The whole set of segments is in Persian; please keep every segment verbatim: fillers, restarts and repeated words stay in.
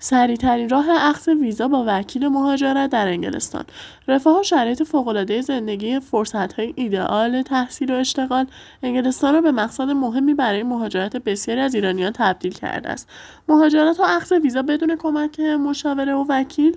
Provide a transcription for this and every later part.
سریع‌ترین راه اخذ ویزا با وکیل مهاجرت در انگلستان. رفاه و شرایط فوق‌العاده زندگی، فرصت‌های ایدئال تحصیل و اشتغال، انگلستان را به مقصد مهمی برای مهاجرت بسیاری از ایرانیان تبدیل کرده است. مهاجرت و اخذ ویزا بدون کمک مشاوره و وکیل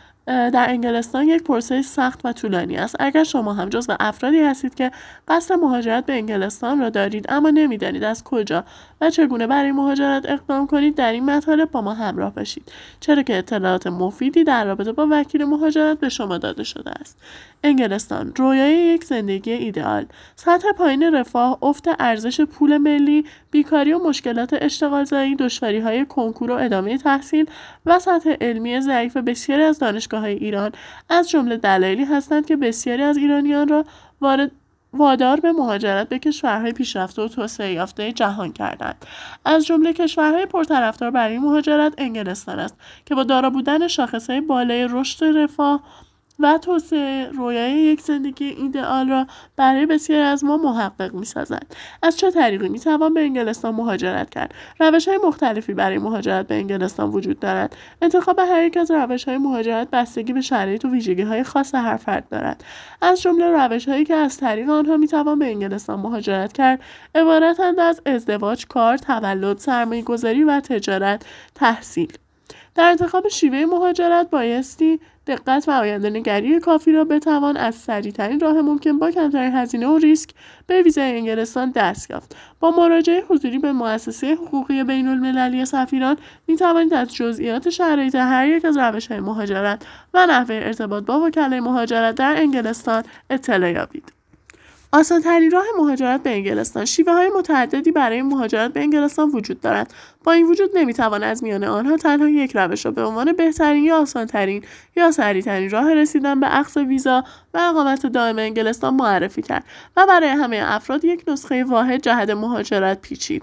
در انگلستان یک پروسه سخت و طولانی است. اگر شما هم جزو افرادی هستید که قصد مهاجرت به انگلستان را دارید اما نمی‌دانید از کجا و چگونه برای مهاجرت اقدام کنید، در این مطالب با ما همراه باشید، چرا که اطلاعات مفیدی در رابطه با وکیل مهاجرت به شما داده شده است. انگلستان، رویای یک زندگی ایدئال. سطح پایین رفاه، افت ارزش پول ملی، بیکاری و مشکلات اشتغالزایی، دشواری‌های کنکور و ادامه تحصیل و سطح علمی ضعیف بسیاری از دانشگاه‌های ایران از جمله دلایلی هستند که بسیاری از ایرانیان را وارد وادار به مهاجرت به کشورهای پیشرفته و توسعه یافته جهان کردند. از جمله کشورهای پرطرفدار برای مهاجرت انگلستان است که با دارا بودن شاخصهای بالای رشد رفاه و توسعه، رویای یک زندگی ایدئال را برای بسیاری از ما محقق می‌سازد. از چه طریقی می‌توان به انگلستان مهاجرت کرد؟ روش‌های مختلفی برای مهاجرت به انگلستان وجود دارد. انتخاب هر یک از روش‌های مهاجرت بستگی به شرایط و ویژگی‌های خاص هر فرد دارد. از جمله روش‌هایی که از طریق آنها می‌توان به انگلستان مهاجرت کرد، عبارتند از ازدواج، کار، تولد، سرمایه‌گذاری و تجارت، تحصیل. در انتخاب شیوه مهاجرت بایستی دقت و آینده‌نگری کافی را بتوان از سریع‌ترین راه ممکن با کمترین هزینه و ریسک به ویزای انگلستان دست یافت. با مراجعه حضوری به مؤسسه حقوقی بین‌المللی سفیران می‌توانید از جزئیات شرایط هر یک از روش‌های مهاجرت و نحوه ارتباط با وکلای مهاجرت در انگلستان اطلاع یابید. آسان‌ترین راه مهاجرت به انگلستان. شیوه‌های متعددی برای مهاجرت به انگلستان وجود دارد. با این وجود نمی‌توان از میان آنها تنها یک روش را به عنوان بهترین یا آسان‌ترین یا سریع‌ترین راه رسیدن به اخذ ویزا و اقامت دائم انگلستان معرفی کرد و برای همه افراد یک نسخه واحد جهت مهاجرت پیچید.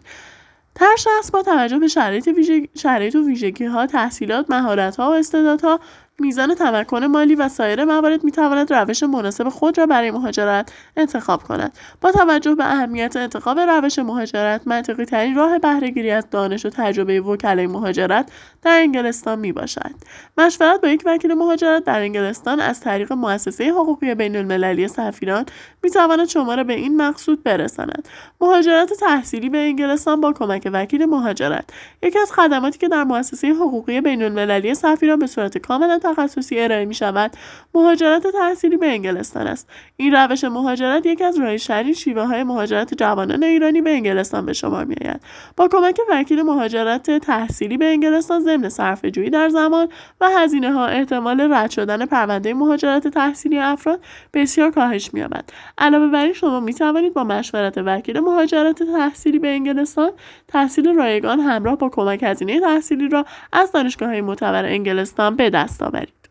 هر شخص با توجه به شرایط ویژگی شرایط و ویژگی‌ها، تحصیلات، مهارت‌ها و استعدادها، میزان تمکن مالی و سایر موارد می‌تواند روش مناسب خود را برای مهاجرت انتخاب کند. با توجه به اهمیت انتخاب روش مهاجرت، منطقی‌ترین راه بهره‌گیری از دانش و تجربه وکلای مهاجرت در انگلستان میباشد. مشورت با یک وکیل مهاجرت در انگلستان از طریق مؤسسه حقوقی بین‌المللی سفیران می‌تواند شما را به این مقصود برساند. مهاجرت تحصیلی به انگلستان با کمک وکیل مهاجرت. یکی از خدماتی که در مؤسسه حقوقی بین‌المللی سفیران به صورت کاملا تخصصی ارائه می‌شود، مهاجرت تحصیلی به انگلستان است. این روش مهاجرت یکی از رایج‌ترین شیوه‌های مهاجرت جوانان ایرانی به انگلستان به شمار می‌آید. با کمک وکیل مهاجرت تحصیلی به انگلستان ضمن صرفه‌جویی در زمان و هزینه‌ها، احتمال رد شدن پرونده مهاجرت تحصیلی افراد بسیار کاهش می‌یابد. علاوه بر این، شما می‌توانید با مشورت وکیل مهاجرت تحصیلی به انگلستان تحصیل رایگان همراه با کمک هزینه تحصیلی را از دانشگاه‌های معتبر انگلستان به دست آورید.